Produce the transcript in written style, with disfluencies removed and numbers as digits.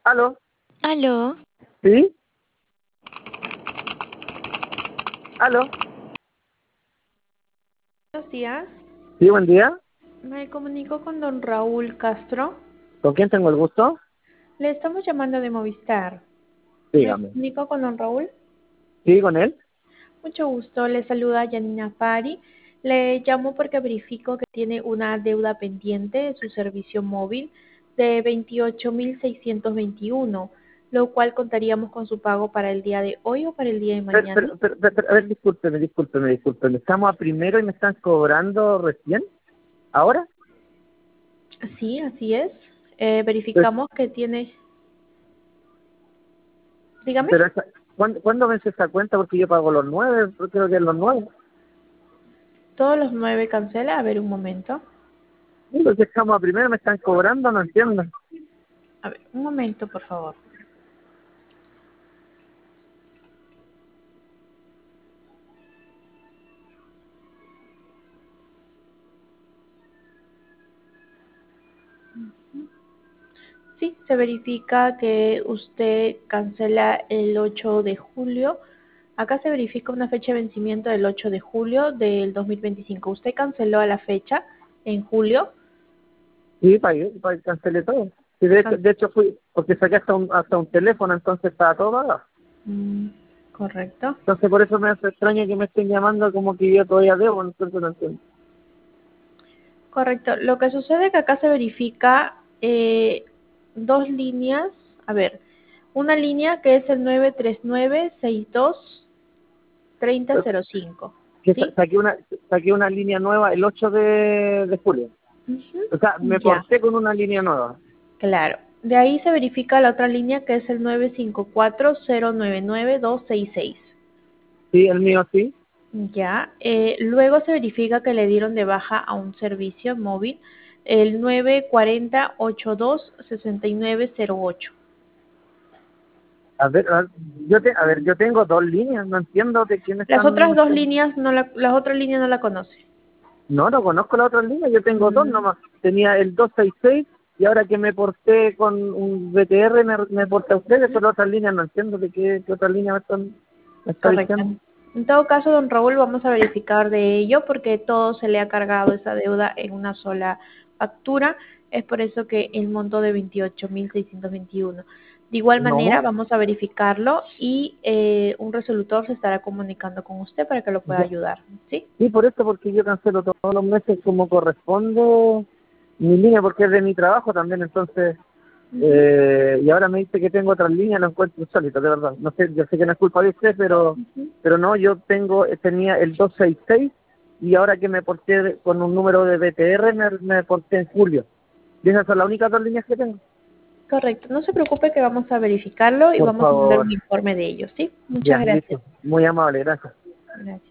¿Aló? Aló, ¿Sí? ¿Aló? Buenos días, Sí, buen día. me comunico con don Raúl Castro. ¿Con quién tengo el gusto? Le estamos llamando de Movistar. Me Dígame. comunico con don Raúl. ¿Sí, con él? Mucho gusto, le saluda Janina Pari. Le llamo porque verifico que tiene una deuda pendiente de su servicio móvil de 28.621, lo cual contaríamos con su pago para el día de hoy o para el día de mañana. A ver, discúlpeme. Estamos a primero y me están cobrando recién. ¿Ahora? Sí, así es. Pues, Verificamos que tiene, dígame, pero ¿cuándo vence esa cuenta? Porque yo pago los 9, creo que es los 9. todos los 9 cancela. A ver, un momento. Entonces estamos a primero y me están cobrando, no entiendo. A ver, un momento, por favor. Sí, se verifica que usted cancela el 8 de julio. Acá se verifica una fecha de vencimiento del 8 de julio del 2025. Usted canceló a la fecha en julio. Sí, pagué, cancelé todo. Sí, Can- de hecho fui, porque saqué hasta un teléfono, entonces estaba todo pagado. Mm, correcto. Entonces por eso me hace extraño que me estén llamando como que yo todavía debo, entonces no entiendo. Correcto. Lo que sucede es que acá se verifica dos líneas. A ver, una línea que es el 939-62-3005. Que ¿Sí? saqué una línea nueva el 8 de julio. Ujú. O sea, me Ya. porté con una línea nueva. Claro. De ahí se verifica la otra línea que es el 954-099-266. Sí, el mío sí. Ya. Luego se verifica que le dieron de baja a un servicio móvil el 940-82-6908. A ver, yo tengo dos líneas, no entiendo de quién Las otras están. dos líneas, las otras líneas no la conoce. No conozco la otra línea, yo tengo dos Mm, nomás. Tenía el 266 y ahora que me porté con un BTR me porté a ustedes, pero otras líneas no entiendo de qué otra línea me está correcto. diciendo. En todo caso, don Raúl, vamos a verificar de ello porque todo se le ha cargado esa deuda en una sola factura. Es por eso que el monto de 28.621. De igual manera, No, vamos a verificarlo y un resolutor se estará comunicando con usted para que lo pueda ya. ayudar. ¿Sí? Sí, por eso, porque yo cancelo todos los meses como corresponde mi línea, porque es de mi trabajo también, entonces, Ujú, y ahora me dice que tengo otras líneas, lo encuentro insólito, de verdad. No sé, yo sé que no es culpa de usted, ujú. pero no, tenía el 266 y ahora que me porté con un número de BTR me porté en julio. Y esas son las únicas dos líneas que tengo. Correcto. No se preocupe que vamos a verificarlo y Por vamos a mandar favor, un informe de ello. ¿Sí? Muchas ya, listo. gracias. Muy amable, gracias. Gracias.